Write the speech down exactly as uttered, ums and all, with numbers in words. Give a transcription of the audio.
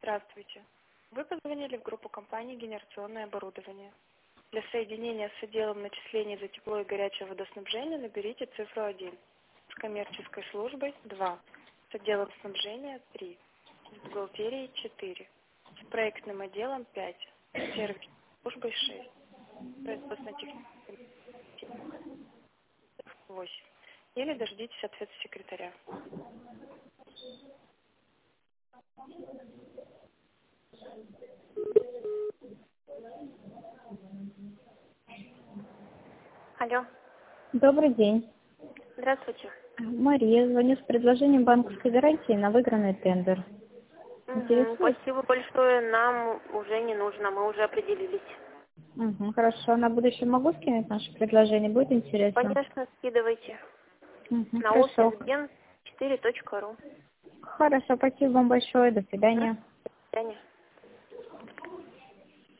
Здравствуйте. Вы позвонили в группу компании «Генерационное оборудование». Для соединения с отделом начислений за тепло и горячее водоснабжение наберите цифру один. С коммерческой службой два. С отделом снабжения три. С бухгалтерией четыре. С проектным отделом пять. С сервисной службой шесть. С производственно-техническим восемь. Или дождитесь ответа секретаря. Алло. Добрый день. Здравствуйте. Мария, звоню с предложением банковской гарантии на выигранный тендер. Угу, Интересует? спасибо большое. Нам уже не нужно, мы уже определились. Угу, хорошо. На будущее могу скинуть наше предложение? Будет интересно? Конечно, скидывайте Угу, на хорошо. офис ген четыре точка ру. Хорошо, спасибо вам большое. До свидания. До свидания.